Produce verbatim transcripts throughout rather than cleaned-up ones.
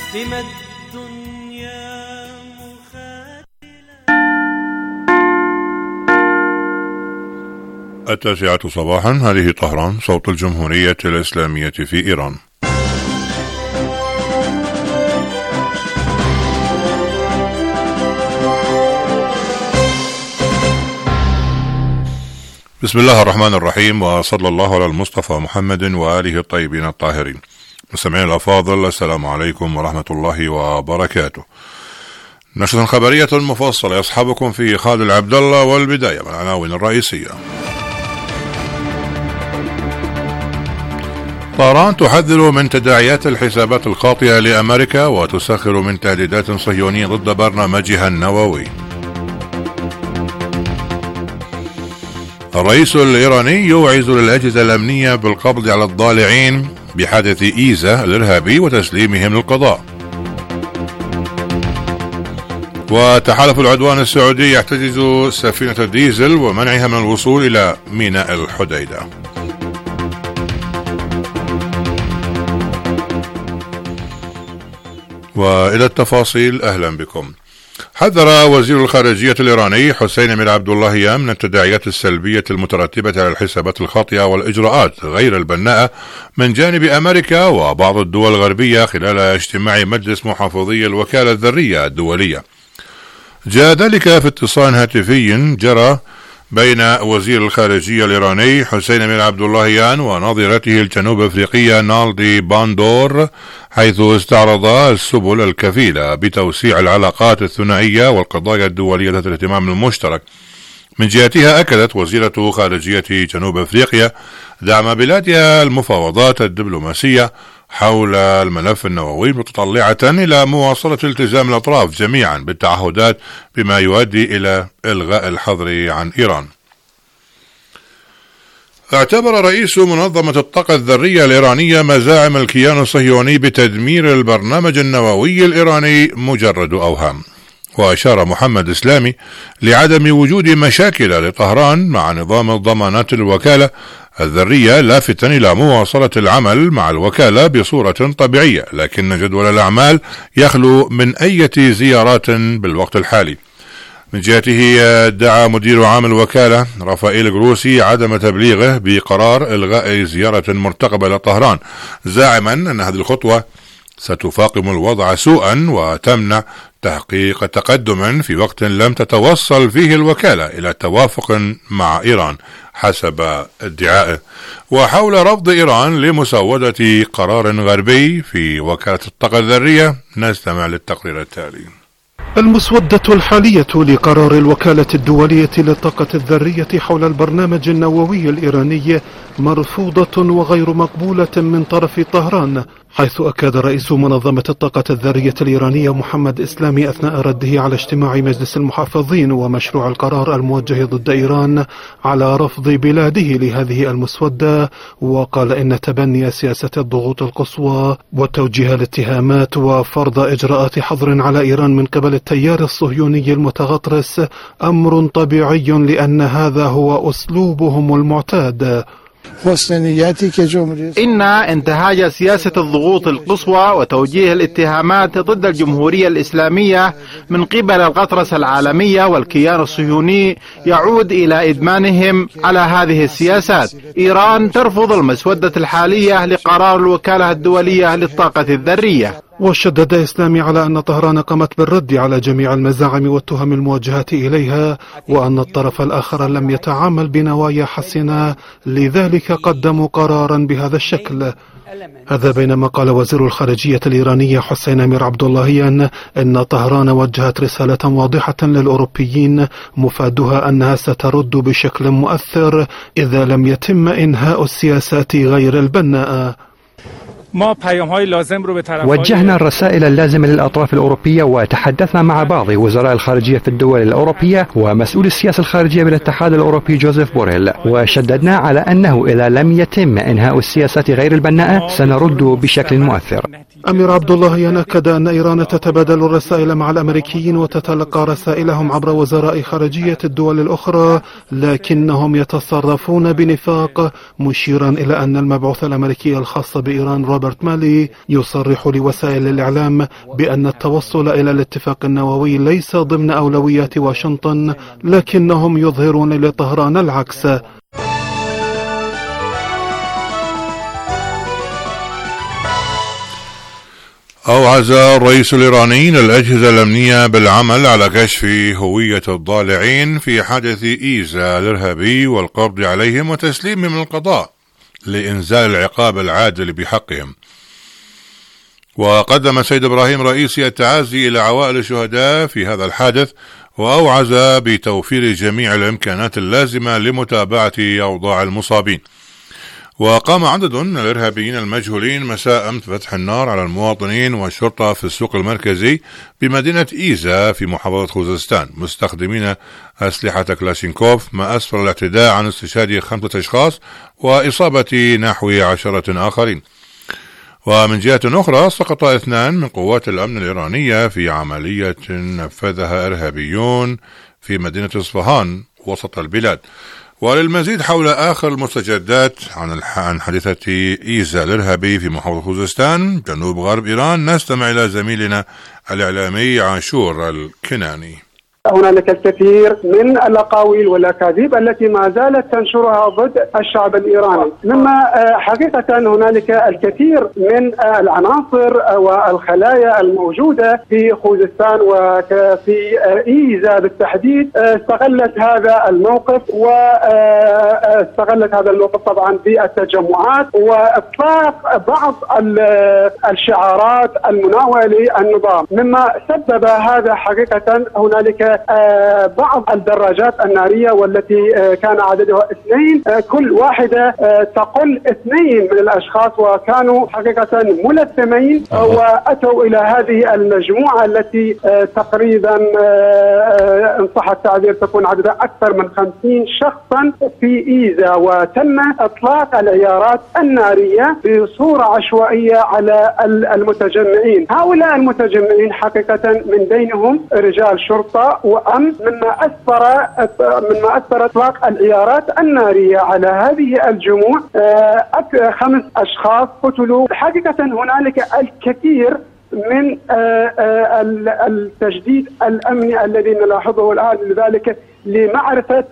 لما الدنيا مخاتلة. التاسعة صباحا، هذه طهران، صوت الجمهورية الإسلامية في إيران. بسم الله الرحمن الرحيم، وصلى الله على المصطفى محمد وآله الطيبين الطاهرين. مستمعين الأفاضل، السلام عليكم ورحمة الله وبركاته. نشرة خبرية مفصلة يصحبكم في خالد العبد الله، والبداية من العناوين الرئيسية. طهران تحذر من تداعيات الحسابات الخاطئة لأمريكا وتسخر من تهديدات صهيونية ضد برنامجها النووي. الرئيس الإيراني يوعز للأجهزة الأمنية بالقبض على الضالعين بحادث إيزا الإرهابي وتسليمهم للقضاء. وتحالف العدوان السعودي يحتجز سفينة الديزل ومنعها من الوصول إلى ميناء الحديدة. وإلى التفاصيل، أهلا بكم. حذر وزير الخارجية الإيراني حسين أمير عبد اللهيان من التداعيات السلبية المترتبة على الحسابات الخاطئة والإجراءات غير البناءة من جانب أمريكا وبعض الدول الغربية خلال اجتماع مجلس محافظي الوكالة الذرية الدولية. جاء ذلك في اتصال هاتفي جرى بين وزير الخارجية الإيراني حسين أمير عبد اللهيان ونظيرته الجنوب أفريقية نالدي باندور، حيث استعرض السبل الكفيلة بتوسيع العلاقات الثنائية والقضايا الدولية ذات الاهتمام المشترك. من جهتها أكدت وزيرة خارجية جنوب أفريقيا دعم بلادها المفاوضات الدبلوماسية حول الملف النووي، متطلعة إلى مواصلة التزام الأطراف جميعا بالتعهدات بما يؤدي إلى إلغاء الحظر عن إيران. اعتبر رئيس منظمة الطاقة الذرية الإيرانية مزاعم الكيان الصهيوني بتدمير البرنامج النووي الإيراني مجرد أوهام. وأشار محمد إسلامي لعدم وجود مشاكل لطهران مع نظام ضمانات الوكالة الذرية، لافتا إلى مواصلة العمل مع الوكالة بصورة طبيعية، لكن جدول الأعمال يخلو من أي زيارات بالوقت الحالي. من جهته دعا مدير عام الوكالة رافائيل جروسي عدم تبليغه بقرار إلغاء زيارة مرتقبة لطهران، زاعما أن هذه الخطوة ستفاقم الوضع سوءا وتمنع تحقيق تقدم في وقت لم تتوصل فيه الوكالة إلى توافق مع إيران حسب ادعائه. وحول رفض إيران لمسودة قرار غربي في وكالة الطاقة الذرية، نستمع للتقرير التالي. المسودة الحالية لقرار الوكالة الدولية للطاقة الذرية حول البرنامج النووي الإيراني مرفوضة وغير مقبولة من طرف طهران، حيث أكد رئيس منظمة الطاقة الذرية الإيرانية محمد إسلامي أثناء رده على اجتماع مجلس المحافظين ومشروع القرار الموجه ضد إيران على رفض بلاده لهذه المسودة، وقال إن تبني سياسة الضغوط القصوى وتوجيه الاتهامات وفرض إجراءات حظر على إيران من قبل التيار الصهيوني المتغطرس أمر طبيعي، لأن هذا هو أسلوبهم المعتاد. إن انتهاج سياسة الضغوط القصوى وتوجيه الاتهامات ضد الجمهورية الإسلامية من قبل الغطرسة العالمية والكيان الصهيوني يعود إلى إدمانهم على هذه السياسات. إيران ترفض المسودة الحالية لقرار الوكالة الدولية للطاقة الذرية. وشدد إسلامي على أن طهران قامت بالرد على جميع المزاعم والتهم الموجهة إليها، وأن الطرف الآخر لم يتعامل بنوايا حسنة، لذلك قدموا قرارا بهذا الشكل. هذا بينما قال وزير الخارجية الإيراني حسين أمير عبد اللهيان إن طهران وجهت رسالة واضحة للأوروبيين مفادها أنها سترد بشكل مؤثر إذا لم يتم إنهاء السياسات غير البناءة. وجهنا الرسائل اللازمة للأطراف الأوروبية وتحدثنا مع بعض وزراء الخارجية في الدول الأوروبية ومسؤول السياسة الخارجية بالاتحاد الأوروبي جوزيف بوريل، وشددنا على أنه إذا لم يتم إنهاء السياسات غير البناءة سنرد بشكل مؤثر. أمير عبد اللهيان أكد أن إيران تتبادل الرسائل مع الأمريكيين وتتلقى رسائلهم عبر وزراء خارجية الدول الأخرى، لكنهم يتصرفون بنفاق، مشيرا إلى أن المبعوث الأمريكي الخاص بإيران روبرت مالي يصرح لوسائل الإعلام بأن التوصل إلى الاتفاق النووي ليس ضمن أولويات واشنطن، لكنهم يظهرون لطهران العكس. أوعز الرئيس الإيراني الأجهزة الأمنية بالعمل على كشف هوية الضالعين في حادث إيزا الإرهابي والقبض عليهم وتسليمهم للقضاء لإنزال العقاب العادل بحقهم. وقدم سيد إبراهيم رئيسي التعازي إلى عوائل الشهداء في هذا الحادث، وأوعز بتوفير جميع الإمكانات اللازمة لمتابعة أوضاع المصابين. وقام عدد من الإرهابيين المجهولين مساء أمس فتح النار على المواطنين والشرطة في السوق المركزي بمدينة إيزا في محافظة خوزستان مستخدمين أسلحة كلاشينكوف، ما أسفر الاعتداء عن استشهاد خمسة أشخاص وإصابة نحو عشرة آخرين. ومن جهة أخرى سقط اثنان من قوات الأمن الإيرانية في عملية نفذها إرهابيون في مدينة إصفهان وسط البلاد. وللمزيد حول آخر المستجدات عن حادثة إيزا الإرهابي في محافظة خوزستان جنوب غرب إيران نستمع إلى زميلنا الإعلامي عاشور الكناني. هنالك الكثير من الأقاويل والأكاذيب التي ما زالت تنشرها ضد الشعب الإيراني، مما حقيقة هنالك الكثير من العناصر والخلايا الموجودة في خوزستان وفي إيزا بالتحديد استغلت هذا الموقف واستغلت هذا الموقف طبعا بالتجمعات وإطلاق بعض الشعارات المناولة للنظام، مما سبب هذا حقيقة هنالك بعض الدراجات النارية والتي كان عددها اثنين، كل واحدة تقل اثنين من الأشخاص، وكانوا حقيقة ملثمين وأتوا إلى هذه المجموعة التي تقريبا إن صح التعبير تكون عددها أكثر من خمسين شخصا في إيزا، وتم إطلاق العيارات النارية بصورة عشوائية على المتجمعين. هؤلاء المتجمعين حقيقة من بينهم رجال شرطة وأمن، مما أثر مما أثر إطلاق العيارات النارية على هذه الجموع. خمس أشخاص قتلوا. حقيقة هنالك الكثير من التجديد الأمني الذي نلاحظه الآن، لذلك لمعرفة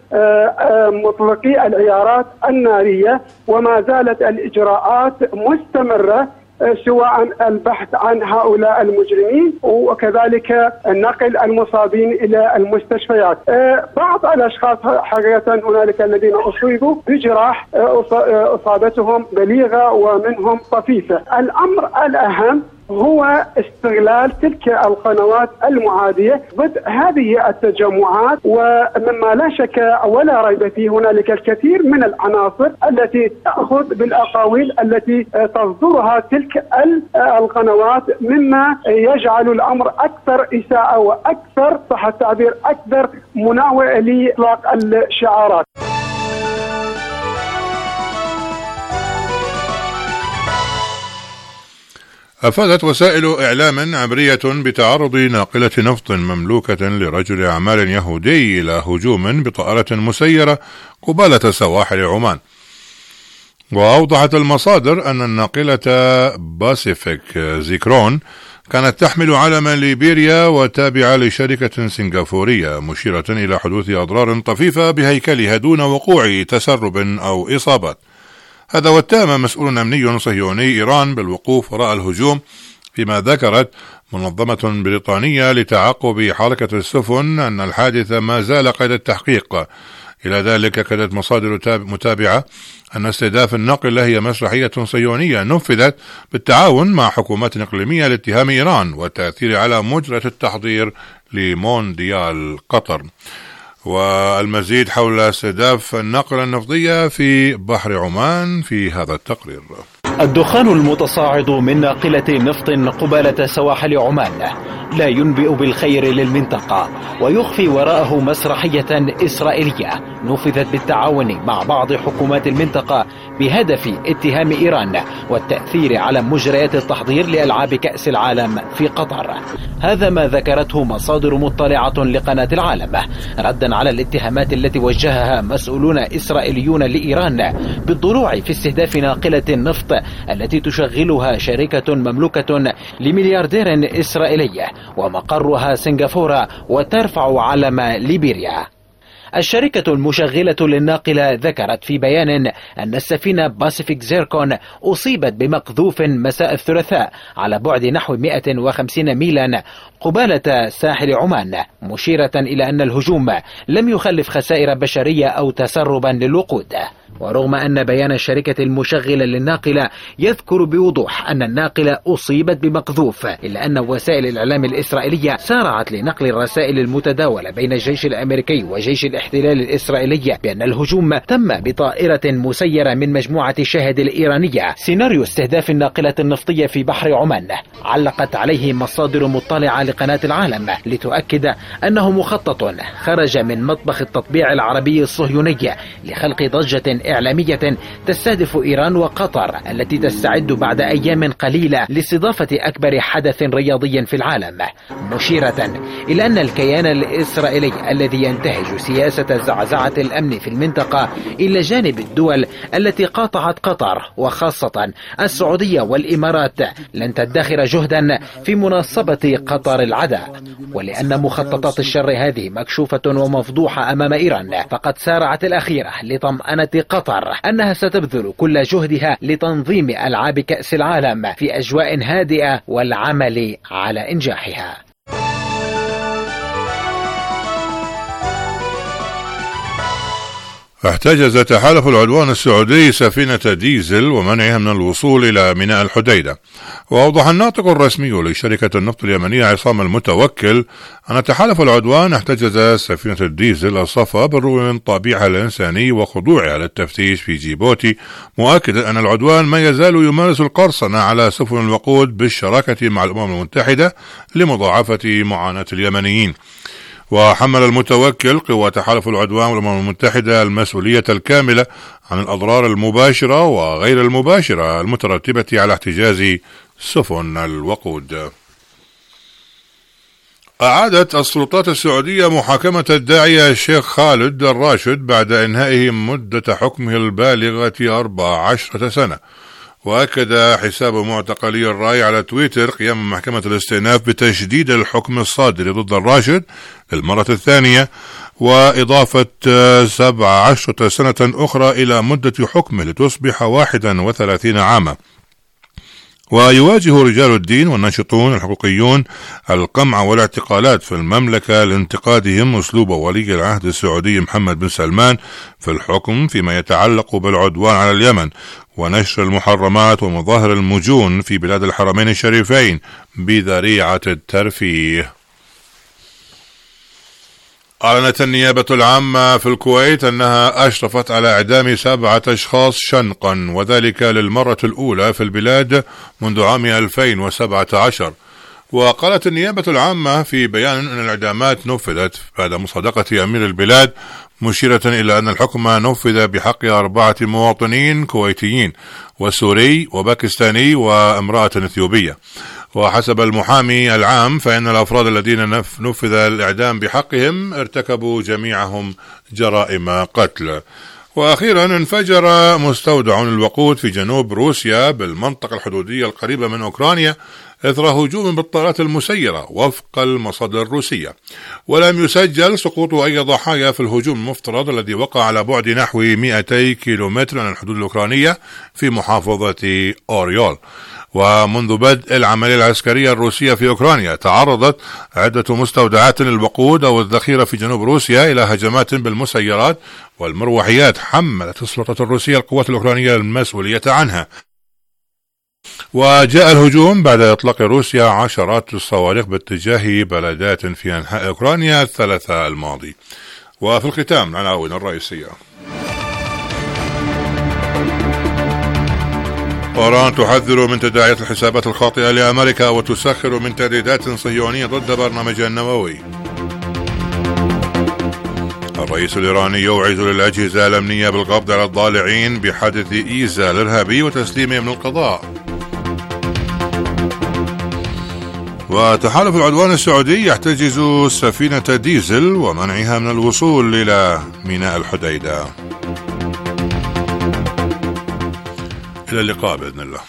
مطلقي العيارات النارية، وما زالت الإجراءات مستمرة سواء البحث عن هؤلاء المجرمين وكذلك نقل المصابين إلى المستشفيات. بعض الأشخاص حقيقة هنالك الذين أصيبوا بجراح إصابتهم بليغة ومنهم طفيفة. الأمر الأهم هو استغلال تلك القنوات المعادية ضد هذه التجمعات، ومما لا شك ولا ريب فيه هنالك الكثير من العناصر التي تأخذ بالأقاويل التي تصدرها تلك القنوات، مما يجعل الأمر أكثر إساءة وأكثر صح التعبير أكثر مناوئ لإطلاق الشعارات. أفادت وسائل إعلام عبرية بتعرض ناقلة نفط مملوكة لرجل أعمال يهودي إلى هجوم بطائرة مسيرة قبالة سواحل عمان. وأوضحت المصادر أن الناقلة باسيفيك زيكرون كانت تحمل علم ليبيريا وتابعة لشركة سنغافورية، مشيرة إلى حدوث أضرار طفيفة بهيكلها دون وقوع تسرب أو إصابات. هذا واتهم مسؤول أمني صهيوني إيران بالوقوف وراء الهجوم، فيما ذكرت منظمة بريطانية لتعقب حركة السفن أن الحادث ما زال قيد التحقيق. إلى ذلك أكدت مصادر متابعة أن استهداف النقل هي مسرحية صهيونية نفذت بالتعاون مع حكومات إقليمية لاتهام إيران والتأثير على مجرى التحضير لمونديال قطر. والمزيد حول استهداف النقل النفطية في بحر عمان في هذا التقرير. الدخان المتصاعد من ناقلة نفط قبالة سواحل عمان لا ينبئ بالخير للمنطقة ويخفي وراءه مسرحية إسرائيلية نفذت بالتعاون مع بعض حكومات المنطقة بهدف اتهام إيران والتأثير على مجريات التحضير لألعاب كأس العالم في قطر. هذا ما ذكرته مصادر مطلعة لقناة العالم ردا على الاتهامات التي وجهها مسؤولون إسرائيليون لإيران بالضلوع في استهداف ناقلة النفط التي تشغلها شركة مملوكة لملياردير إسرائيلي ومقرها سنغافورة وترفع علم ليبيريا. الشركة المشغلة للناقلة ذكرت في بيان أن السفينة باسيفيك زيركون أصيبت بمقذوف مساء الثلاثاء على بعد نحو مئة وخمسين ميلا قبالة ساحل عمان، مشيرة إلى أن الهجوم لم يخلف خسائر بشرية أو تسربا للوقود. ورغم أن بيان الشركة المشغلة للناقلة يذكر بوضوح أن الناقلة أصيبت بمقذوف، إلا أن وسائل الإعلام الإسرائيلية سارعت لنقل الرسائل المتداولة بين الجيش الأمريكي وجيش الاحتلال الإسرائيلي بأن الهجوم تم بطائرة مسيرة من مجموعة شاهد الإيرانية، سيناريو استهداف الناقلة النفطية في بحر عمان. علقت عليه مصادر مطلعة لقناة العالم لتؤكد أنه مخطط خرج من مطبخ التطبيع العربي الصهيوني لخلق ضجة إعلامية تستهدف إيران وقطر التي تستعد بعد أيام قليلة لاستضافة أكبر حدث رياضي في العالم، مشيرة إلى أن الكيان الإسرائيلي الذي ينتهج سياسة زعزعة الأمن في المنطقة إلى جانب الدول التي قاطعت قطر وخاصة السعودية والإمارات لن تدخر جهدا في مناصبة قطر العداء، ولأن مخططات الشر هذه مكشوفة ومفضوحة أمام إيران فقد سارعت الأخيرة لطمأنة قطر أنها ستبذل كل جهدها لتنظيم ألعاب كأس العالم في أجواء هادئة والعمل على إنجاحها. احتجز تحالف العدوان السعودي سفينة ديزل ومنعها من الوصول إلى ميناء الحديدة. وأوضح الناطق الرسمي لشركة النفط اليمنية عصام المتوكل أن تحالف العدوان احتجز سفينة الديزل الصفا بالرغم من طابعها الإنساني وخضوعها للتفتيش في جيبوتي، مؤكدا أن العدوان ما يزال يمارس القرصنة على سفن الوقود بالشراكة مع الأمم المتحدة لمضاعفة معاناة اليمنيين. وحمل المتوكل قوى تحالف العدوان والأمم المتحدة المسؤولية الكاملة عن الأضرار المباشرة وغير المباشرة المترتبة على احتجاز سفن الوقود. أعادت السلطات السعودية محاكمة الداعية الشيخ خالد الراشد بعد إنهائه مدة حكمه البالغة أربع عشرة سنة. وأكد حساب معتقلي الرأي على تويتر قيام محكمة الاستئناف بتشديد الحكم الصادر ضد الراشد للمرة الثانية وإضافة سبع عشرة سنة أخرى إلى مدة حكمه لتصبح واحدا وثلاثين عاما. ويواجه رجال الدين والناشطون الحقوقيون القمع والاعتقالات في المملكة لانتقادهم أسلوب ولي العهد السعودي محمد بن سلمان في الحكم فيما يتعلق بالعدوان على اليمن ونشر المحرمات ومظاهر المجون في بلاد الحرمين الشريفين بذريعة الترفيه. أعلنت النيابة العامة في الكويت أنها أشرفت على إعدام سبعة أشخاص شنقا، وذلك للمرة الأولى في البلاد منذ عام ألفين وسبعة عشر. وقالت النيابة العامة في بيان أن الإعدامات نفذت بعد مصادقة أمير البلاد، مشيرة إلى أن الحكم نفذ بحق أربعة مواطنين كويتيين وسوري وباكستاني وامرأة اثيوبية. وحسب المحامي العام فإن الأفراد الذين نفذ الإعدام بحقهم ارتكبوا جميعهم جرائم قتل. وأخيرا انفجر مستودع للوقود في جنوب روسيا بالمنطقة الحدودية القريبة من أوكرانيا إثر هجوم بالطائرات المسيرة وفق المصادر الروسية، ولم يسجل سقوط أي ضحايا في الهجوم المفترض الذي وقع على بعد نحو مئتي كيلومتر عن الحدود الأوكرانية في محافظة أوريول. ومنذ بدء العملية العسكرية الروسية في أوكرانيا تعرضت عدة مستودعات للوقود أو الذخيرة في جنوب روسيا إلى هجمات بالمسيرات والمروحيات حملت السلطات الروسية القوات الأوكرانية المسؤولية عنها. وجاء الهجوم بعد إطلاق روسيا عشرات الصواريخ باتجاه بلدات في أنحاء أوكرانيا الثلاثاء الماضي. وفي الختام العناوين الرئيسية. إيران تحذر من تداعيات الحسابات الخاطئة لأمريكا وتسخر من تهديدات صهيونية ضد برنامجها النووي. الرئيس الإيراني يوعز للأجهزة الأمنية بالقبض على الضالعين بحادث إيزا الإرهابي وتسليمهم للقضاء. وتحالف العدوان السعودي يحتجز سفينة ديزل ومنعها من الوصول إلى ميناء الحديدة. إلى اللقاء بإذن الله.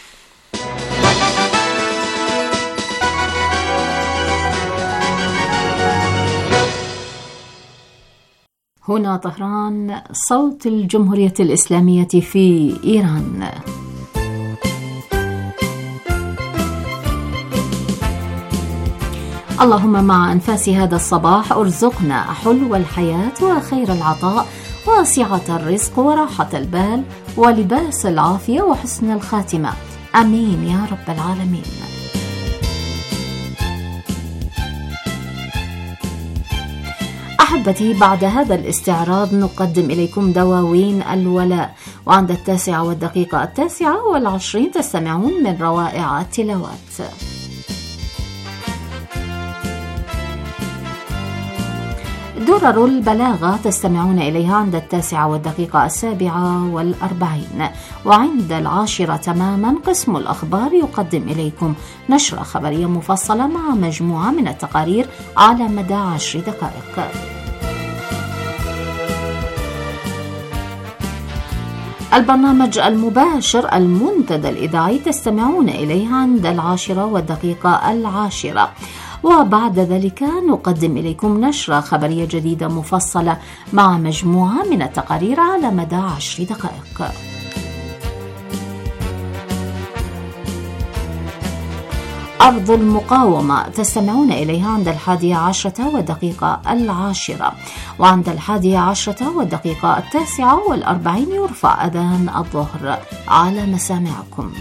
هنا طهران، صوت الجمهورية الإسلامية في إيران. اللهم مع أنفاس هذا الصباح ارزقنا حلو الحياة وخير العطاء وسعة الرزق وراحة البال ولباس العافية وحسن الخاتمة، آمين يا رب العالمين. أحبتي، بعد هذا الاستعراض نقدم إليكم دواوين الولاء، وعند التاسعة والدقيقة التاسعة والعشرين تستمعون من روائع التلاوات. درر البلاغة تستمعون إليها عند التاسعة والدقيقة السابعة والأربعين، وعند العاشرة تماما قسم الأخبار يقدم إليكم نشرة خبرية مفصلة مع مجموعة من التقارير على مدى عشر دقائق. البرنامج المباشر المنتدى الإذاعي تستمعون إليه عند العاشرة والدقيقة العاشرة، وبعد ذلك نقدم إليكم نشرة خبرية جديدة مفصلة مع مجموعة من التقارير على مدى عشر دقائق. أرض المقاومة تستمعون إليها عند الحادية عشرة والدقيقة العاشرة، وعند الحادية عشرة والدقيقة التاسعة والأربعين يرفع أذان الظهر على مسامعكم.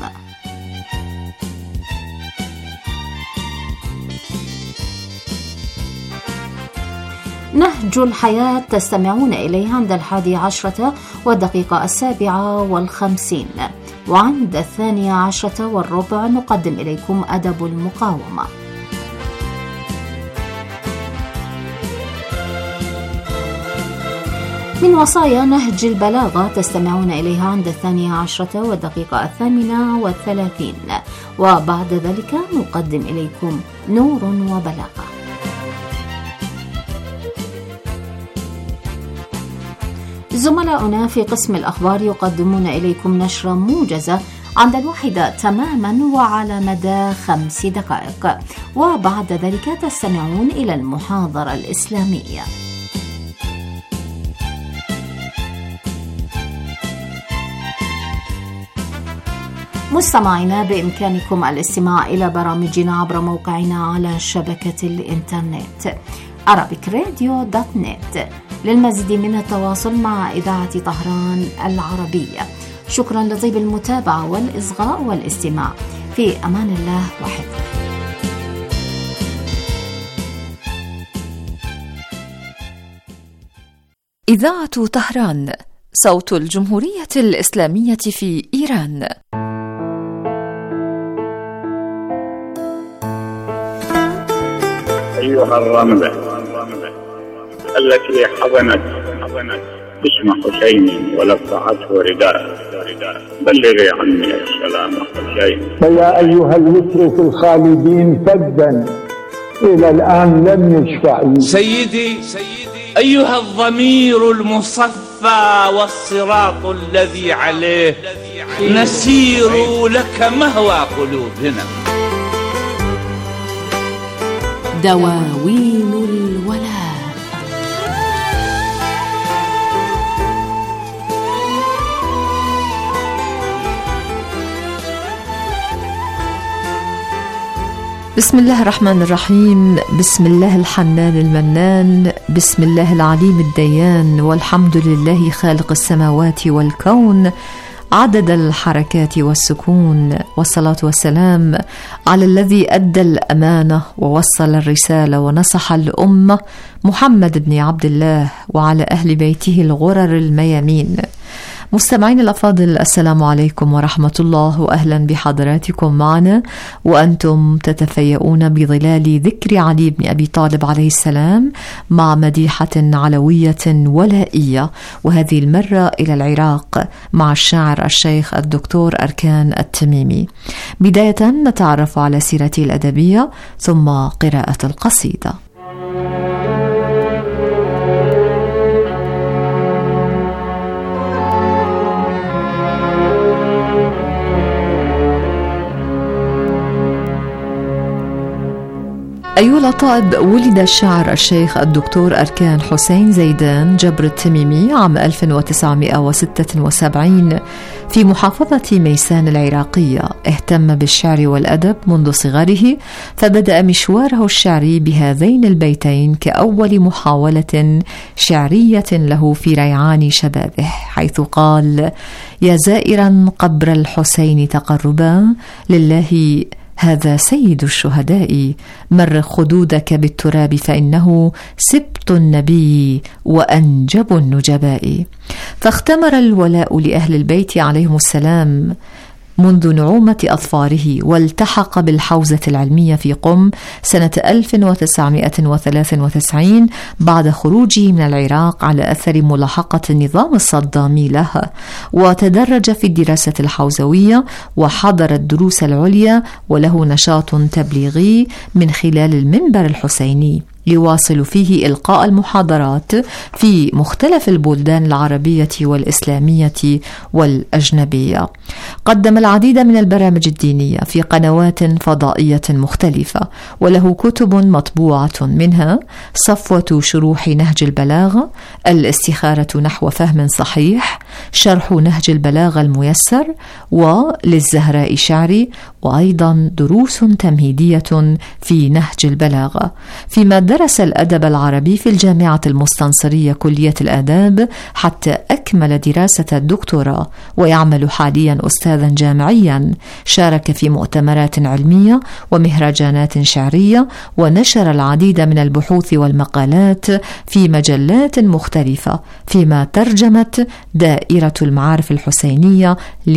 نهج الحياة تستمعون إليها عند الحادية عشرة والدقيقة السابعة والخمسين، وعند الثانية عشرة والربع نقدم إليكم أدب المقاومة. من وصايا نهج البلاغة تستمعون إليها عند الثانية عشرة والدقيقة الثامنة والثلاثين، وبعد ذلك نقدم إليكم نور وبلاغة. زملاؤنا في قسم الأخبار يقدمون إليكم نشرة موجزة عند الواحدة تماما وعلى مدى خمس دقائق، وبعد ذلك تستمعون إلى المحاضرة الإسلامية. مستمعينا، بإمكانكم الاستماع إلى برامجنا عبر موقعنا على شبكة الإنترنت arabic radio دوت نت. للمزيد من التواصل مع إذاعة طهران العربية. شكرا لطيب المتابعة والإصغاء والاستماع. في أمان الله وحفظه. إذاعة طهران، صوت الجمهورية الإسلامية في إيران. أيها الرملة التي حضنت اسم حسين ولفعته رداء، بلغي عني السلام حسين. فيا أيها الوتر في الخالدين فدا إلى الآن لم يشفع. سيدي أيها الضمير المصفى والصراط الذي عليه نسير لك مهوى قلوبنا. دواوين الولاء. بسم الله الرحمن الرحيم، بسم الله الحنان المنان، بسم الله العليم الديان، والحمد لله خالق السماوات والكون عدد الحركات والسكون، والصلاة والسلام على الذي أدى الأمانة ووصل الرسالة ونصح الأمة، محمد بن عبد الله، وعلى أهل بيته الغرر الميامين. مستمعين الأفاضل، السلام عليكم ورحمة الله، وأهلا بحضراتكم معنا وأنتم تتفيئون بظلال ذكر علي بن أبي طالب عليه السلام مع مديحة علوية ولائية، وهذه المرة إلى العراق مع الشاعر الشيخ الدكتور أركان التميمي. بداية نتعرف على سيرته الأدبية ثم قراءة القصيدة. أيها الأطائب، ولد الشاعر الشيخ الدكتور أركان حسين زيدان جبر التميمي عام ألف وتسعمائة وستة وسبعين في محافظة ميسان العراقية. اهتم بالشعر والأدب منذ صغره، فبدأ مشواره الشعري بهذين البيتين كأول محاولة شعرية له في ريعان شبابه، حيث قال: يا زائرا قبر الحسين تقربا، لله هذا سيد الشهداء، مر خدودك بالتراب فإنه سبط النبي وأنجب النجباء. فاختمر الولاء لأهل البيت عليهم السلام منذ نعومة أظفاره، والتحق بالحوزة العلمية في قم سنة ألف وتسعمائة وثلاثة وتسعين بعد خروجه من العراق على أثر ملاحقة النظام الصدامي له، وتدرج في الدراسة الحوزوية وحضر الدروس العليا، وله نشاط تبليغي من خلال المنبر الحسيني يواصل فيه إلقاء المحاضرات في مختلف البلدان العربية والإسلامية والأجنبية. قدم العديد من البرامج الدينية في قنوات فضائية مختلفة، وله كتب مطبوعة، منها صفوة شروح نهج البلاغة، الاستخارة نحو فهم صحيح، شرح نهج البلاغة الميسر، وللزهراء شعري، وأيضا دروس تمهيدية في نهج البلاغة. فيما درس الأدب العربي في الجامعة المستنصرية كلية الآداب حتى أكمل دراسة الدكتوراه، ويعمل حاليا أستاذا جامعيا. شارك في مؤتمرات علمية ومهرجانات شعرية، ونشر العديد من البحوث والمقالات في مجلات مختلفة، فيما ترجمت دائرة المعارف الحسينية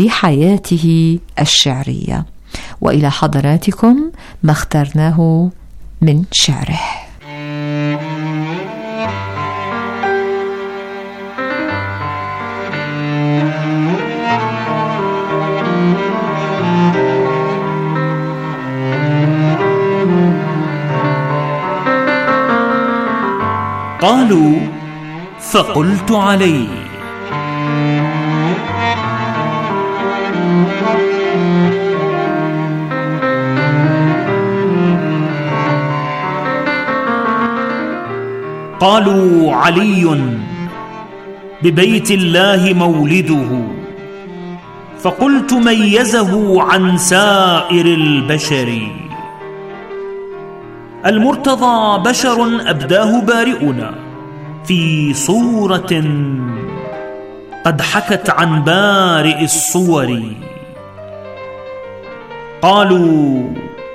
لحياته الشعرية. وإلى حضراتكم ما اخترناه من شعره. قالوا فقلت عليه، قالوا علي ببيت الله مولده، فقلت ميزه عن سائر البشر. المرتضى بشر أبداه بارئنا في صورة قد حكت عن بارئ الصور. قالوا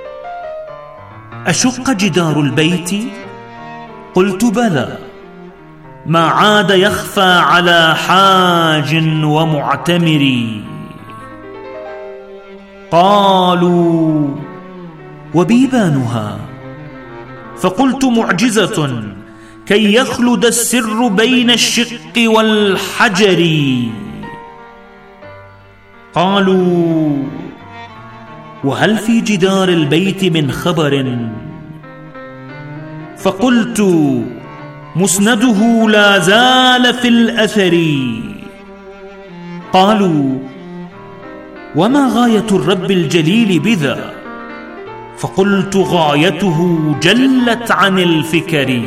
أشق جدار البيت؟ قلت بلى، ما عاد يخفى على حاج ومعتمر. قالوا وبيبانها؟ فقلت معجزة كي يخلد السر بين الشق والحجر. قالوا وهل في جدار البيت من خبر؟ فقلت مسنده لا زال في الأثر. قالوا وما غاية الرب الجليل بذا؟ فقلت غايته جلت عن الفكر.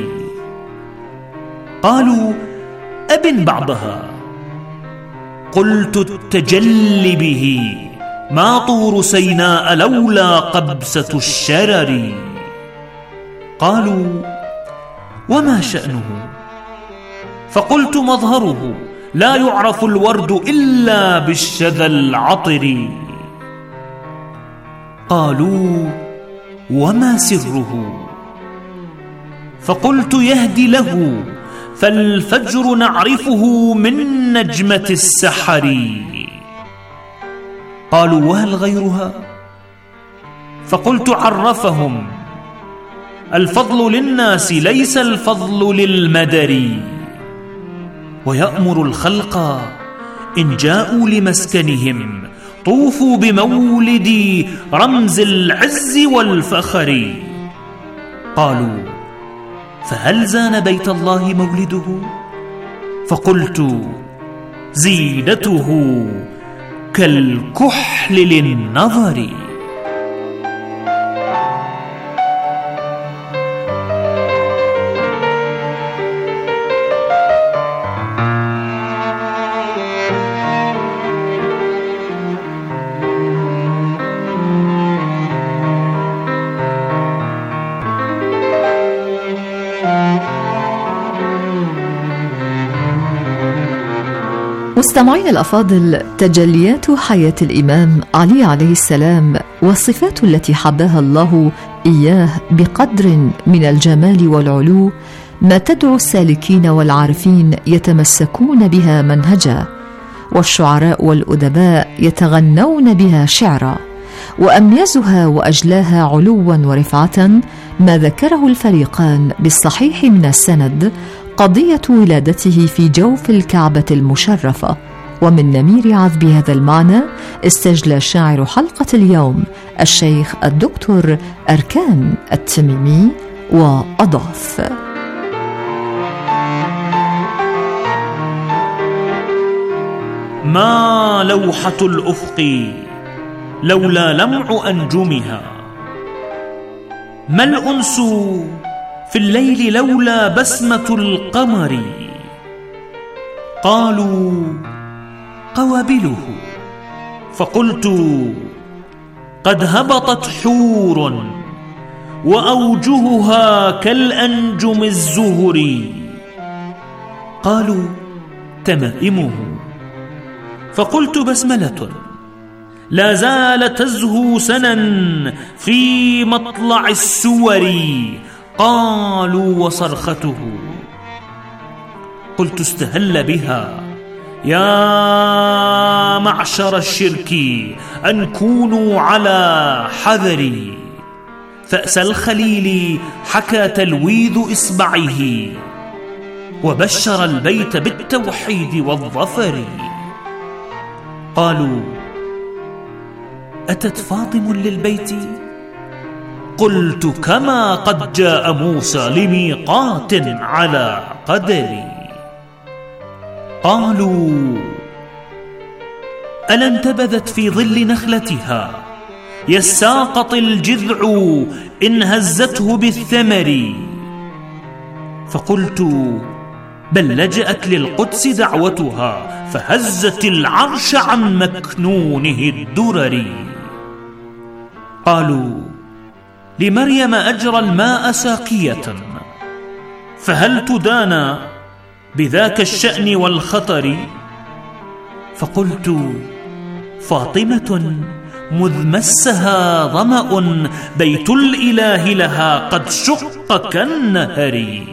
قالوا أبن بعضها؟ قلت التجلي به، ما طور سيناء لولا قبسة الشرر. قالوا وما شأنه؟ فقلت مظهره، لا يعرف الورد إلا بالشذا العطر. قالوا وما سره؟ فقلت يهدي له فالفجر نعرفه من نجمة السحر. قالوا وهل غيرها؟ فقلت عرفهم: الفضل للناس ليس الفضل للمدر، ويأمر الخلق إن جاءوا لمسكنهم طوفوا بمولد رمز العز والفخر. قالوا فهل زان بيت الله مولده؟ فقلت زينته كالكحل للنظر. مستمعين الأفاضل، تجليات حياة الإمام علي عليه السلام والصفات التي حباها الله إياه بقدر من الجمال والعلو ما تدعو السالكين والعارفين يتمسكون بها منهجا، والشعراء والأدباء يتغنون بها شعرا، وأميزها وأجلاها علوا ورفعة ما ذكره الفريقان بالصحيح من السند قضية ولادته في جوف الكعبة المشرفة. ومن نمير عذب هذا المعنى استجلى شاعر حلقة اليوم الشيخ الدكتور أركان التميمي وأضاف: ما لوحة الأفق لولا لمع أنجمها، ما الأنس في الليل لولا بسمة القمر. قالوا قوابله، فقلت قد هبطت حور وأوجهها كالأنجم الزهر. قالوا تمائمه، فقلت بسملة لا زال تزهو سنا في مطلع السور. قالوا وصرخته. قلت استهل بها يا معشر الشرك أن كونوا على حذري. فأس الخليل حكى تلويذ إصبعه وبشر البيت بالتوحيد والظفر. قالوا أتت فاطم للبيت؟ قلت كما قد جاء موسى لميقات على قدري. قالوا ألا انتبذت في ظل نخلتها يساقط الجذع إن هزته بالثمر. فقلت بل لجأت للقدس دعوتها فهزت العرش عن مكنونه الدرر. قالوا لمريم أجرى الماء ساقية فهل تدانى بذاك الشأن والخطر. فقلت فاطمة مذ مسها ظمأ بيت الإله لها قد شق كالنهر.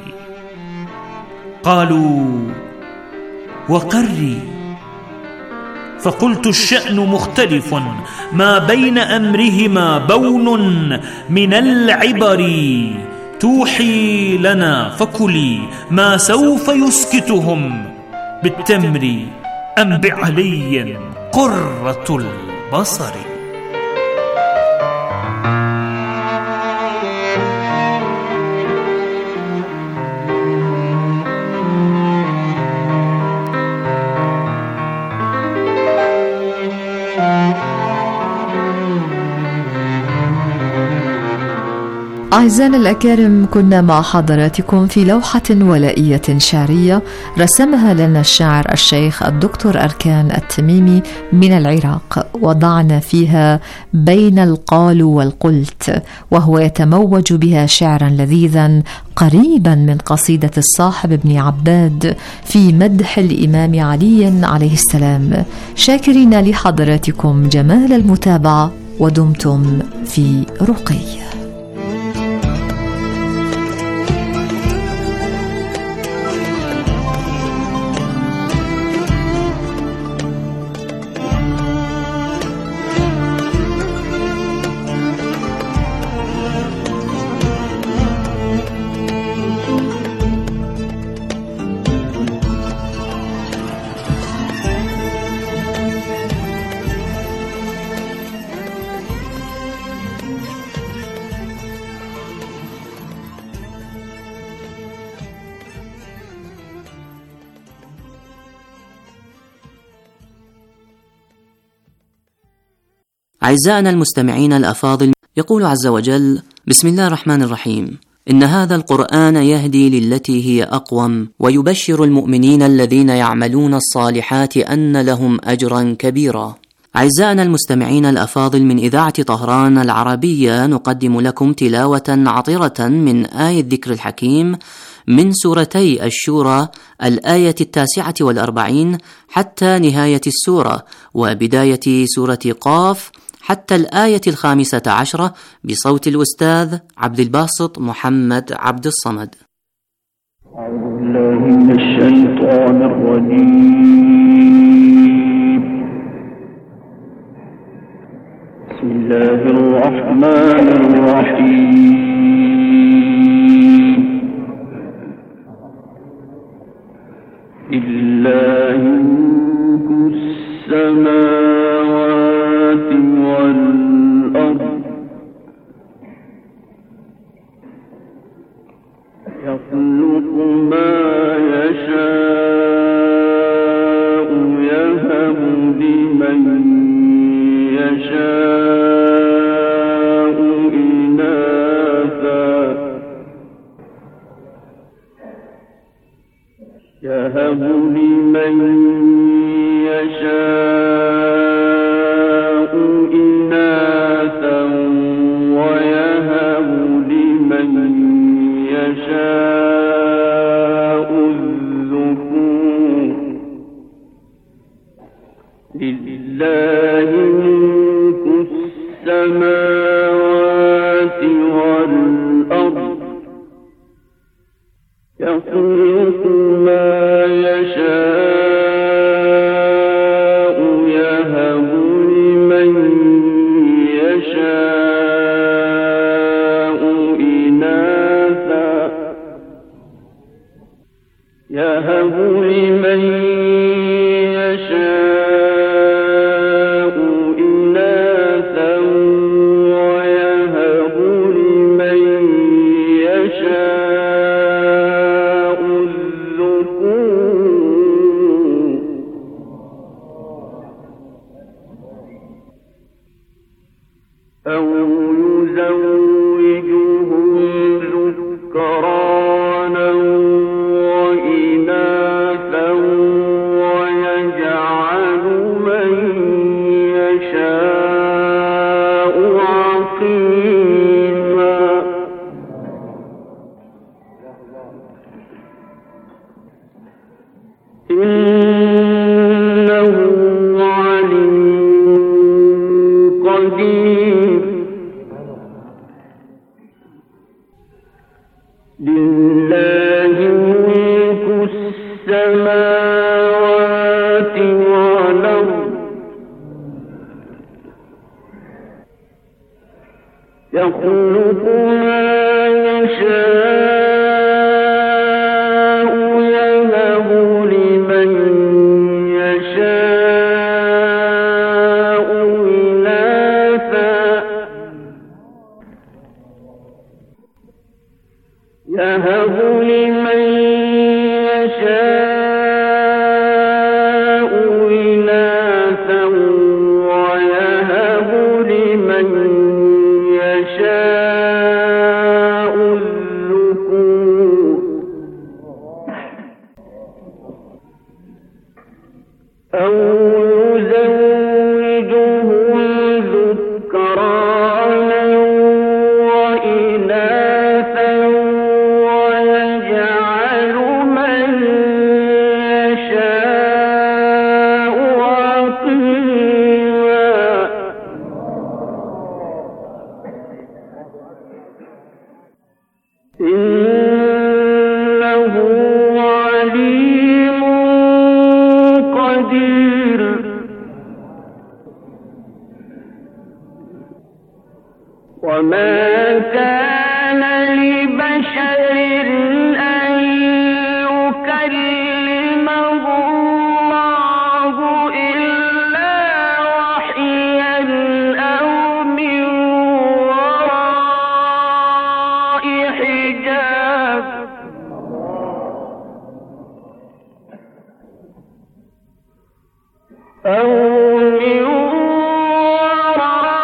قالوا وقري. فقلت الشأن مختلف ما بين أمرهما بون من العبر. توحي لنا فكلي ما سوف يسكتهم بالتمر أم بعلي قرة البصر. أعزائنا الأكارم، كنا مع حضراتكم في لوحة ولائية شعرية رسمها لنا الشاعر الشيخ الدكتور أركان التميمي من العراق، وضعنا فيها بين القال والقلت، وهو يتموج بها شعرا لذيذا قريبا من قصيدة الصاحب ابن عباد في مدح الإمام علي عليه السلام. شاكرين لحضراتكم جمال المتابعة، ودمتم في رقي. أعزائنا المستمعين الأفاضل، يقول عز وجل: بسم الله الرحمن الرحيم، إن هذا القرآن يهدي للتي هي أقوم ويبشر المؤمنين الذين يعملون الصالحات أن لهم أجرا كبيرا. أعزائنا المستمعين الأفاضل، من إذاعة طهران العربية نقدم لكم تلاوة عطرة من آية ذكر الحكيم من سورتي الشورى، الآية التاسعة والأربعين حتى نهاية السورة، وبداية سورة قاف حتى الآية الخامسة عشرة، بصوت الأستاذ عبد الباسط محمد عبد الصمد. أعوذ بالله من الشيطان الرجيم. بسم الله الرحمن الرحيم. لله ملك السماوات والأرض يخلق ما يشاء يهب لمن يشاء إناثا يهب لمن يشاء إناثا ويهب لمن يشاء الذكور. لله ملك السماوات والأرض يخلق ما يشاء يهب لمن يشاء إناثا يهب لمن يشاء إناثا ويهب لمن يشاء الذكور. أو يزوجهم ذكرانا وإناثا ويجعل من يشاء عقيما. إنه عليم قدير. لله ملك السماوات والأرض يخلق ما يشاء يهب لمن يشاء إناثا يهب لمن يشاء إناثا ويهب لمن يشاء الذكور. أو يزوجهم ذكرانا وإناثا ويجعل من يشاء عقيما. إنه عليم قدير. وما كان لبشر أن يكلمه الله إلا وحيا أو من وراء حجاب. أو من وراء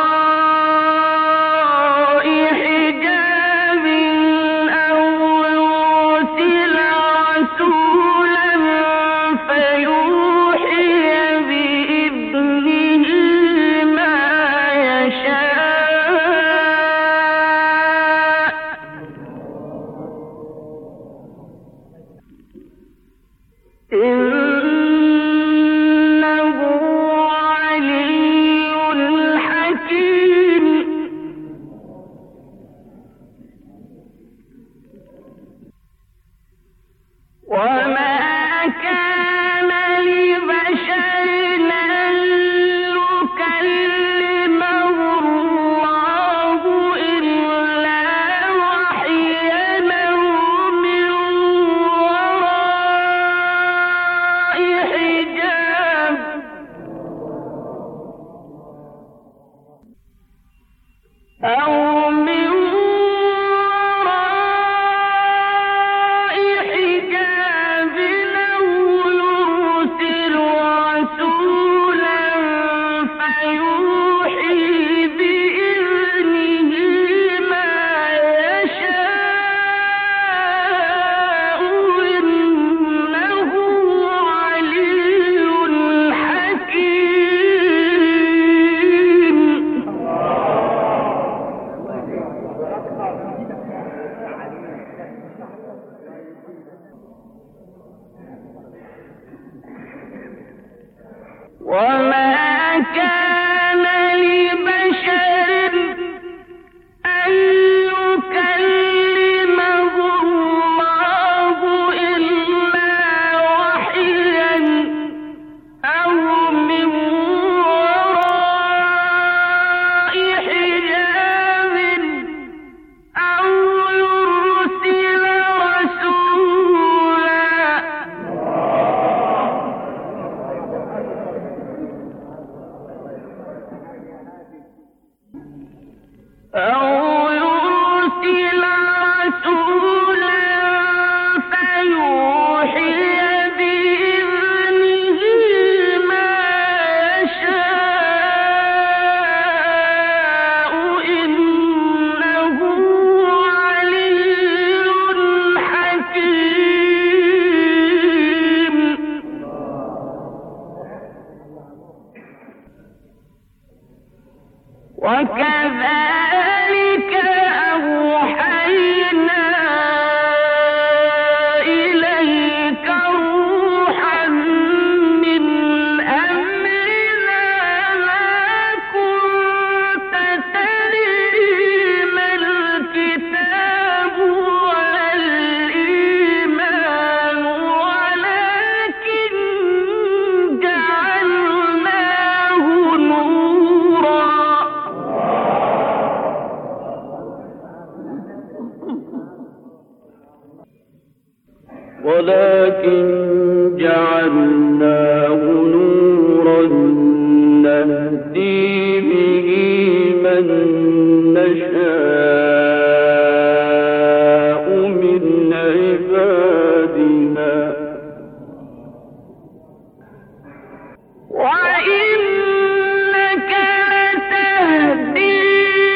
أو من وراء حجاب أو يرسل رسولا فيوحي بإذنه ما يشاء إنه علي حكيم. وما كان لبشر أن يكلمه الله إلا وحيا أو من وراء حجاب أو يرسل رسولا أو يرسل رسولا فيوحي بإذنه ما يشاء إنه علي حكيم. وكذلك أوحينا إليك روحا من أمرنا ما كنت تدري ما الكتاب ولا الإيمان ولكن جعلناه نورا ولكن جعلناه نورا نهدي به من نشاء من عبادنا وإنك لتهدي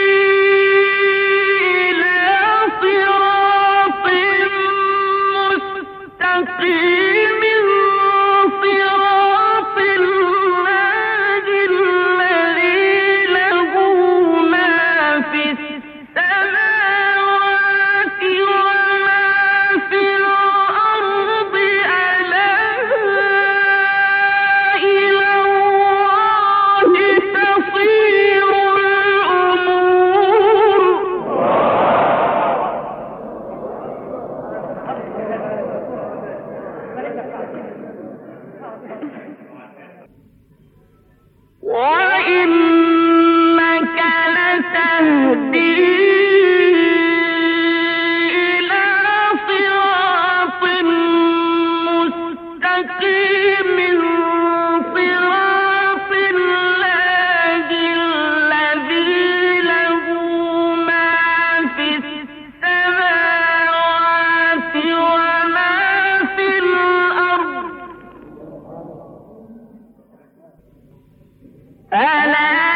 إلى صراط مستقيم صراط الله الذي له ما في السماوات وما في الأرض ألا إلى الله تصير الأمور. وإنك لتهدي إلى صراط مستقيم صراط الله الذي له ما في السماوات وما في الأرض ألا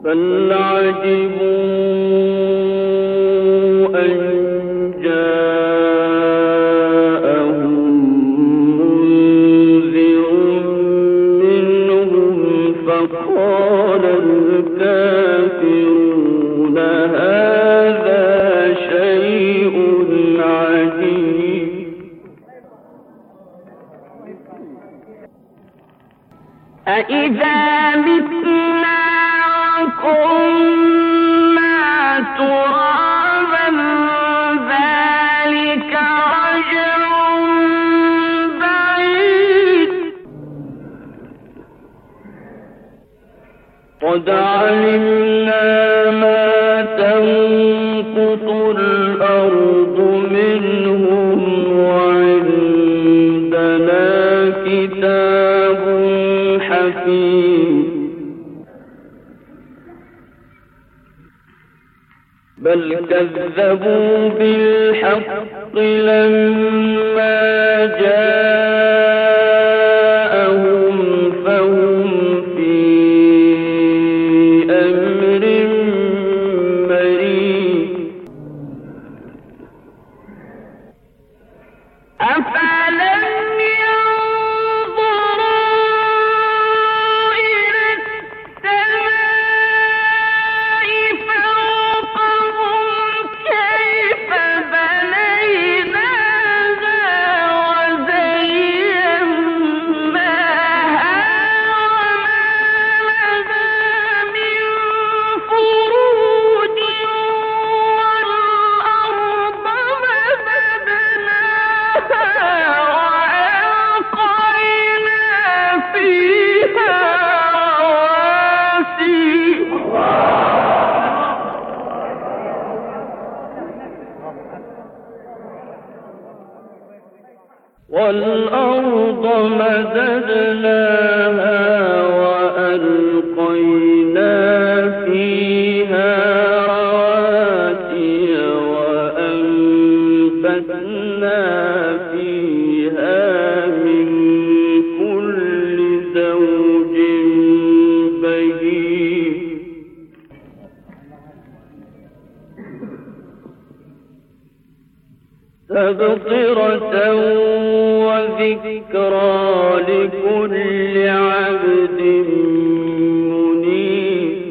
بل عجبوا أن جاءهم منذر منهم فقال الكافرون هذا شيء عجيب. أإذا متنا وكنا ترابا ذلك رجع بعيد. قد علمنا ما تنقص الأرض منهم وعندنا كتاب حكيم. بل كذبوا بالحق لما جاءهم فهم في أمر مريج. أفلم والأرض مددناها وألقينا فيها رواسي وأنبتنا فيها من كل زوج بهيج. تبصرة وذكرى لكل عبد منيب.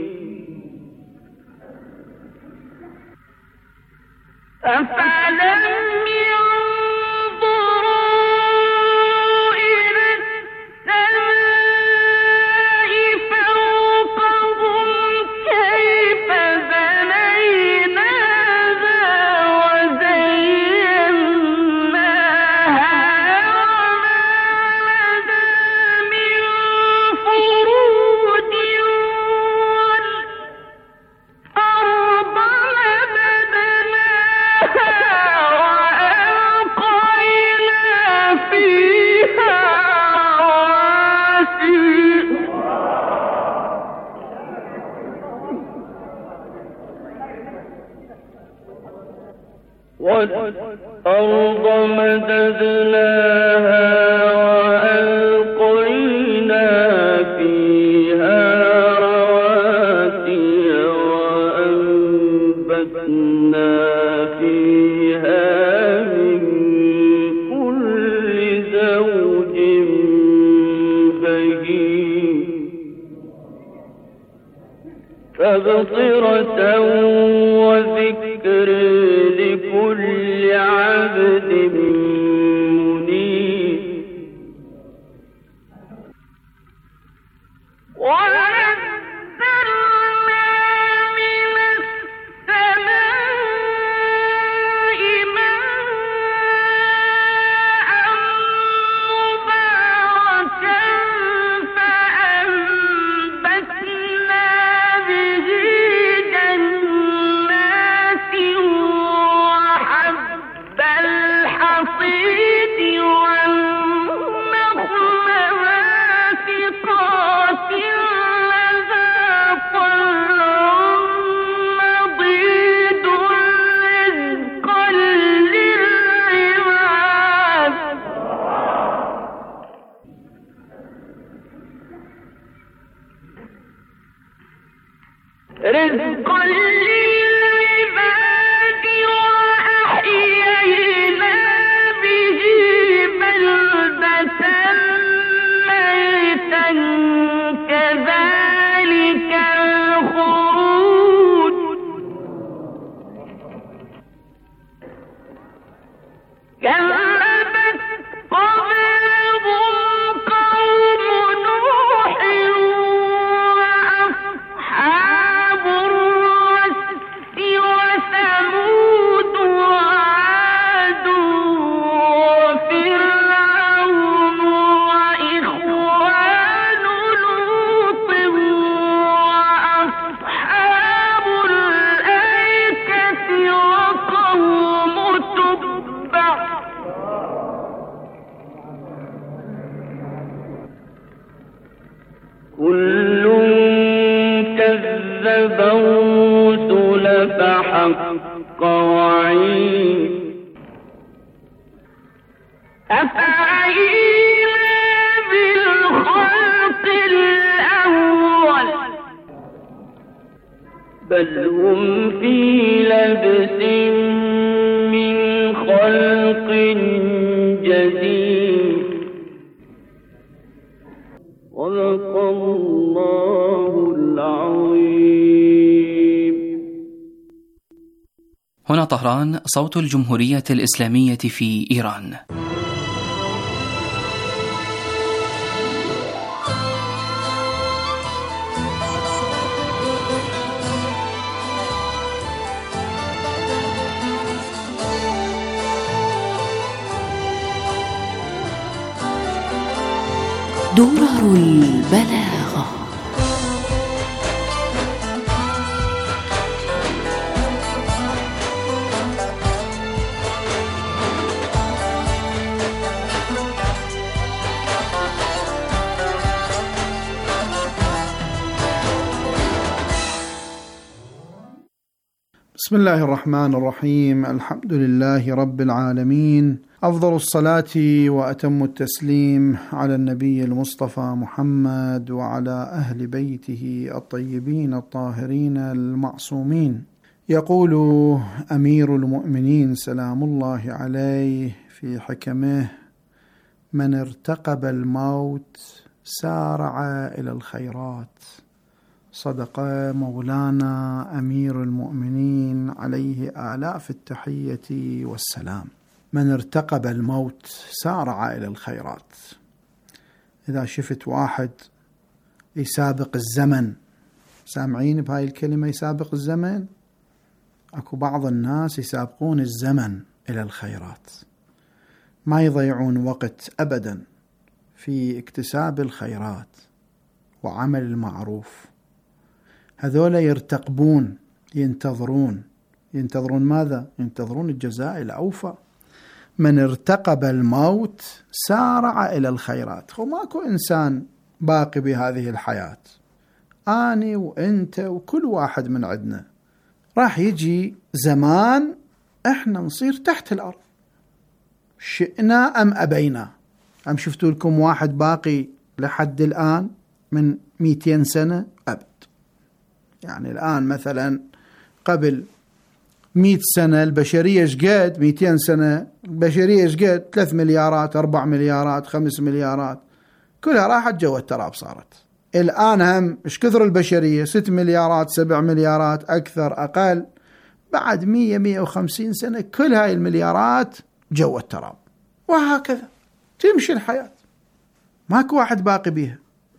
أفلم ينظروا إلى السماء فوقهم كيف بنيناها وزيناها والأرض مددناها وألقينا فيها رواسي وأنبتنا فيها من كل زوج بهيج. تبصرة وذكر لكل عبد منيب. ونزلنا من السماء ماء مباركا فأنبتنا به جنات رزقا للعباد وأحيينا به بلدة ميتا كذلك الخروج كذبت قبلهم قوم نوح وأصحاب الرس وثمود وعاد وفرعون وإخوان لوط وأصحاب الأيكة وقوم تبع كل كذب الرسل فحق وعيد أفعينا بالخلق الأول بل هم في لبس من خلق جديد صدق الله العظيم. هنا طهران، صوت الجمهورية الإسلامية في إيران. درر البلاغة. بسم الله الرحمن الرحيم. الحمد لله رب العالمين، أفضل الصلاة وأتم التسليم على النبي المصطفى محمد وعلى أهل بيته الطيبين الطاهرين المعصومين. يقول أمير المؤمنين سلام الله عليه في حكمه: من ارتقب الموت سارع إلى الخيرات. صدق مولانا أمير المؤمنين عليه آلاف التحية والسلام. من ارتقب الموت سارع إلى الخيرات. إذا شفت واحد يسابق الزمن، سامعين بهاي الكلمة يسابق الزمن؟ أكو بعض الناس يسابقون الزمن إلى الخيرات، ما يضيعون وقت أبدا في اكتساب الخيرات وعمل المعروف. هذول يرتقبون، ينتظرون. ينتظرون ماذا؟ ينتظرون الجزاء الأوفى. من ارتقب الموت سارع إلى الخيرات. وماكو إنسان باقي بهذه الحياة، أنا وإنت وكل واحد من عندنا راح يجي زمان إحنا نصير تحت الأرض، شئنا أم أبينا. أم شفتوا لكم واحد باقي لحد الآن من مئتين سنة؟ أبد. يعني الآن مثلا قبل مئة سنة البشرية شقد، مئتين سنة البشرية شقد، ثلاث مليارات، أربع مليارات، خمس مليارات، كلها راحت جوا التراب صارت. الآن هم إيش كثر البشرية؟ ست مليارات، سبع مليارات، أكثر أقل. بعد مية مية وخمسين سنة كل هاي المليارات جوا التراب. وهكذا تمشي الحياة، ماكو واحد باقي بيها.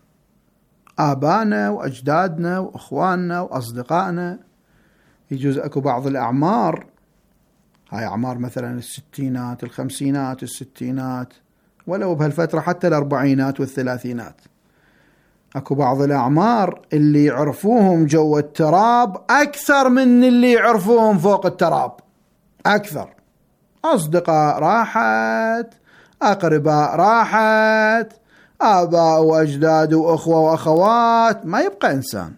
آبانا وأجدادنا وأخواننا وأصدقائنا. يجوز أكو بعض الأعمار، هاي أعمار مثلا الستينات، الخمسينات، الستينات، ولو بهالفترة حتى الأربعينات والثلاثينات. أكو بعض الأعمار اللي يعرفوهم جو التراب أكثر من اللي يعرفوهم فوق التراب، أكثر. أصدقاء راحت، أقرباء راحت، آباء وأجداد وأخوة وأخوات، ما يبقى إنسان.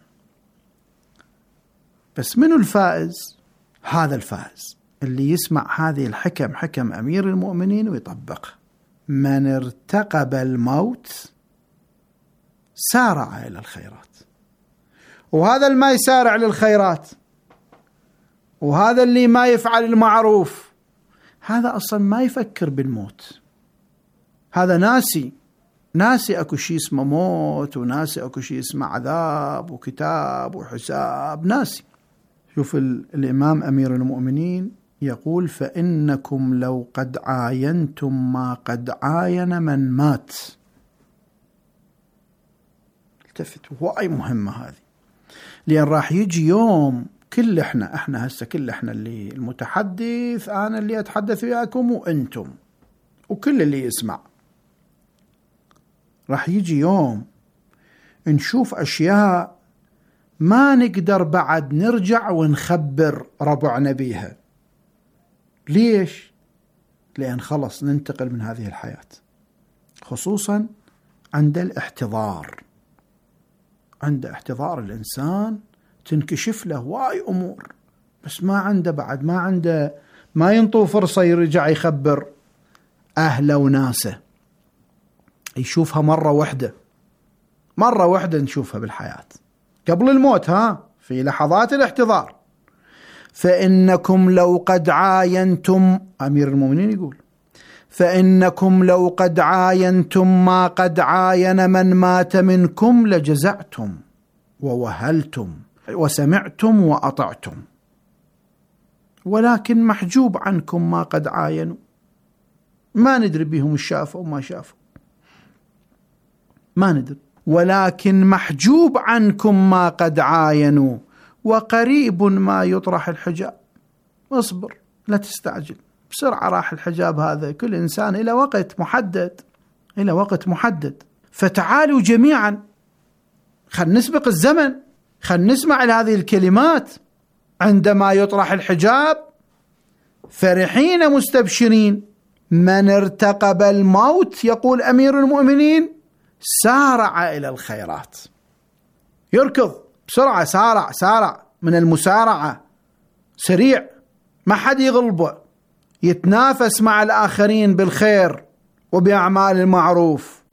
بس منو الفائز؟ هذا الفائز اللي يسمع هذه الحكم، حكم أمير المؤمنين، ويطبقها. من ارتقب الموت سارع إلى الخيرات. وهذا اللي ما يسارع للخيرات، وهذا اللي ما يفعل المعروف، هذا أصلا ما يفكر بالموت، هذا ناسي ناسي أكو شيء اسمه موت، وناسي أكو شيء اسمه عذاب وكتاب وحساب، ناسي. شوف الإمام أمير المؤمنين يقول: فإنكم لو قد عاينتم ما قد عاين من مات. التفت، واي مهمة هذه، لأن راح يجي يوم كل احنا احنا هسه كل احنا اللي المتحدث، أنا اللي أتحدث وياكم وأنتم وكل اللي يسمع، راح يجي يوم نشوف أشياء ما نقدر بعد نرجع ونخبر ربعنا بيها. ليش؟ لأن خلص ننتقل من هذه الحياة، خصوصا عند الاحتضار. عند احتضار الإنسان تنكشف له واي أمور، بس ما عنده بعد ما عنده ما ينطو فرصة يرجع يخبر أهله وناسه. يشوفها مرة واحدة، مرة واحدة نشوفها بالحياة قبل الموت، ها في لحظات الاحتضار. فإنكم لو قد عاينتم، أمير المؤمنين يقول: فإنكم لو قد عاينتم ما قد عاين من مات منكم لجزعتم ووهلتم وسمعتم وأطعتم، ولكن محجوب عنكم ما قد عاينوا. ما ندري بهم الشافوا وما شافوا، ما ندري، ولكن محجوب عنكم ما قد عاينوا، وقريب ما يطرح الحجاب. اصبر، لا تستعجل، بسرعة راح الحجاب هذا. كل إنسان إلى وقت محدد، إلى وقت محدد. فتعالوا جميعا، خل نسبق الزمن، خل نسمع هذه الكلمات: عندما يطرح الحجاب فرحين مستبشرين، من ارتقب الموت، يقول أمير المؤمنين، سارع إلى الخيرات. يركض بسرعة، سارع سارع من المسارعة، سريع، ما حد يغلبه، يتنافس مع الآخرين بالخير وبأعمال المعروف.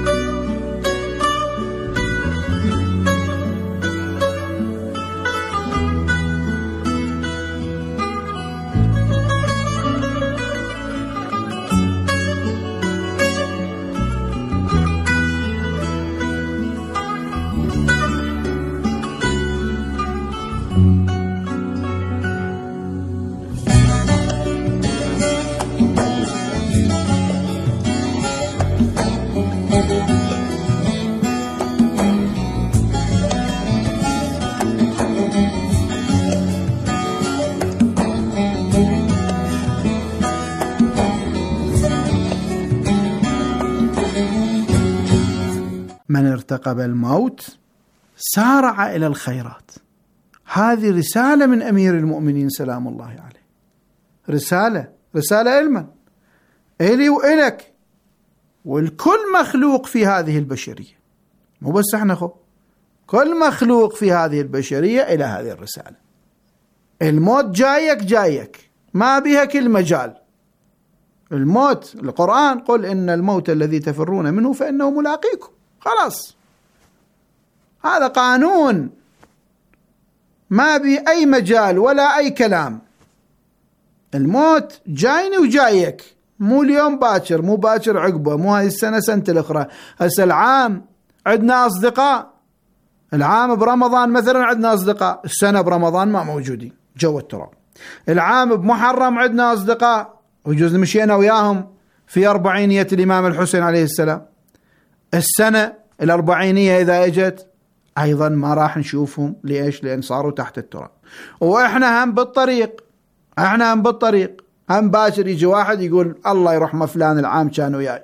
من ارتقب الموت سارع إلى الخيرات. هذه رسالة من أمير المؤمنين سلام الله عليه، رسالة رسالة إلمن، إلي وإلك والكل مخلوق في هذه البشرية، مو بس احنا خو، كل مخلوق في هذه البشرية إلى هذه الرسالة. الموت جايك جايك، ما بها كل مجال. الموت، القرآن: قل إن الموت الذي تفرون منه فإنه ملاقيكم. خلاص، هذا قانون، ما بي أي مجال ولا أي كلام. الموت جايني وجايك، مو اليوم باكر، مو باكر عقبه، مو هاي السنة سنة الأخرى. هسه العام عندنا أصدقاء، العام برمضان مثلا عندنا أصدقاء، السنة برمضان ما موجودين، جو التراب. العام بمحرم عندنا أصدقاء، ويجوز مشينا وياهم في أربعينية الإمام الحسين عليه السلام. السنة الأربعينية إذا اجت أيضا ما راح نشوفهم. ليش؟ لأن صاروا تحت التراب. وإحنا هم بالطريق، إحنا هم بالطريق، هم باشر يجي واحد يقول الله يرحمه فلان العام كان وياي.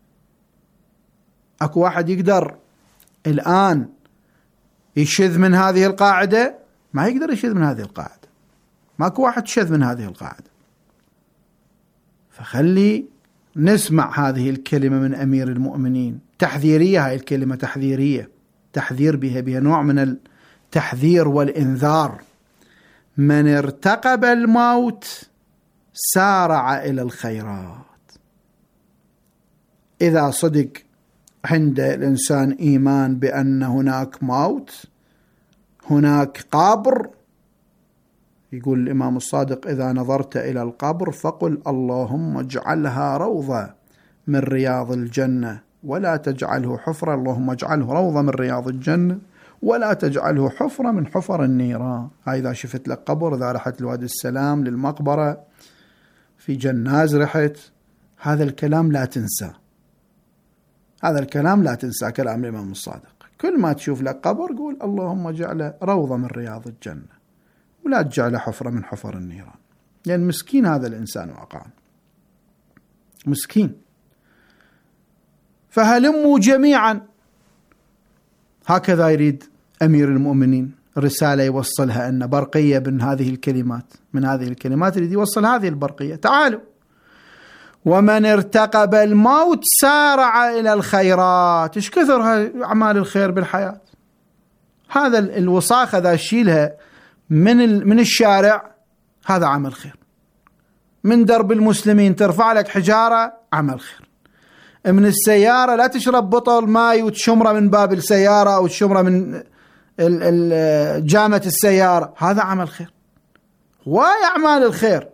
أكو واحد يقدر الآن يشذ من هذه القاعدة؟ ما يقدر يشذ من هذه القاعدة، ماكو واحد شذ من هذه القاعدة. فخلي نسمع هذه الكلمة من أمير المؤمنين، تحذيرية، هاي الكلمة تحذيرية، تحذير بها بها نوع من التحذير والإنذار. من ارتقب الموت سارع إلى الخيرات. إذا صدق عند الإنسان إيمان بأن هناك موت، هناك قبر، يقول الإمام الصادق: إذا نظرت إلى القبر فقل اللهم اجعلها روضة من رياض الجنة ولا تجعله حفرة، اللهم اجعله روضة من رياض الجنة ولا تجعله حفرة من حفر النيران. هاي إذا شفت لك قبر، إذا رحت لوادي السلام للمقبرة في جناز رحت، هذا الكلام لا تنسى، هذا الكلام لا تنسى، كلام الإمام الصادق. كل ما تشوف لك قبر قول اللهم اجعله روضة من رياض الجنة ولا تجعله حفرة من حفر النيران، لأن يعني مسكين هذا الإنسان واقعا، مسكين. فهلموا جميعا، هكذا يريد أمير المؤمنين رسالة يوصلها، أن برقية من هذه الكلمات، من هذه الكلمات يريد يوصل هذه البرقية: تعالوا، ومن ارتقب الموت سارع إلى الخيرات. إيش كثر أعمال الخير بالحياة. هذا الوساخة ذا شيلها من من الشارع، هذا عمل خير. من درب المسلمين ترفع لك حجارة، عمل خير. من السيارة لا تشرب بطل ماي وتشمره من باب السيارة أو تشمره من جامة السيارة، هذا عمل خير. هواي أعمال الخير،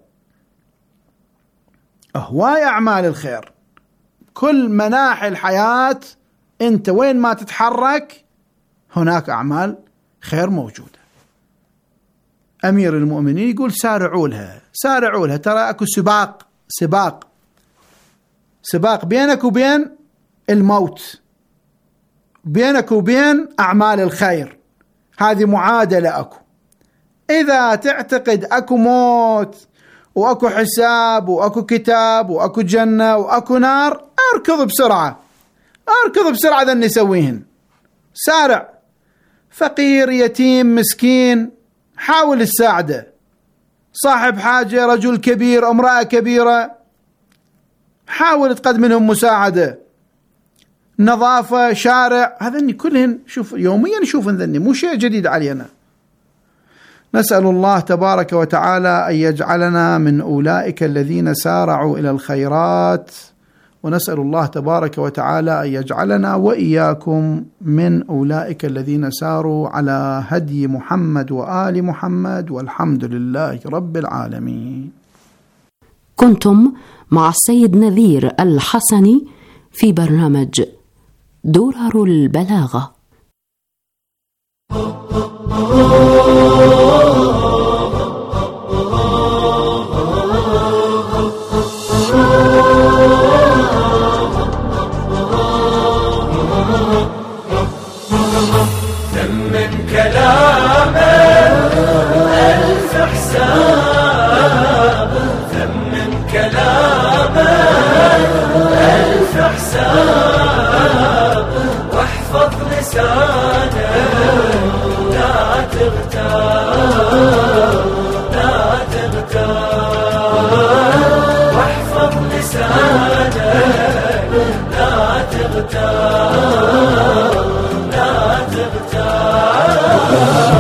هواي أعمال الخير، كل مناحي الحياة أنت وين ما تتحرك هناك أعمال خير موجودة. أمير المؤمنين يقول سارعوا لها، سارعوا لها، ترى أكو سباق، سباق سباق بينك وبين الموت، بينك وبين أعمال الخير، هذه معادلة أكو. إذا تعتقد أكو موت وأكو حساب وأكو كتاب وأكو جنة وأكو نار، أركض بسرعة، أركض بسرعة ذا نسويهن، سارع. فقير، يتيم، مسكين، حاول الساعدة. صاحب حاجة، رجل كبير، امرأة كبيرة، حاول تقدم لهم مساعدة. نظافة، شارع، هذني كلهن شوف يوميا نشوف ذني، مو شيء جديد علينا. نسأل الله تبارك وتعالى أن يجعلنا من أولئك الذين سارعوا إلى الخيرات، ونسأل الله تبارك وتعالى أن يجعلنا وإياكم من أولئك الذين ساروا على هدي محمد وآل محمد، والحمد لله رب العالمين. كنتم مع السيد نذير الحسني في برنامج درر البلاغة. ثمن كلامه ألف حساب، ثمن كلامه ألف حساب، واحفظ لسانه لا تغتاب، لا تغتاب، واحفظ لسانه لا تغتاب، لا تغتاب.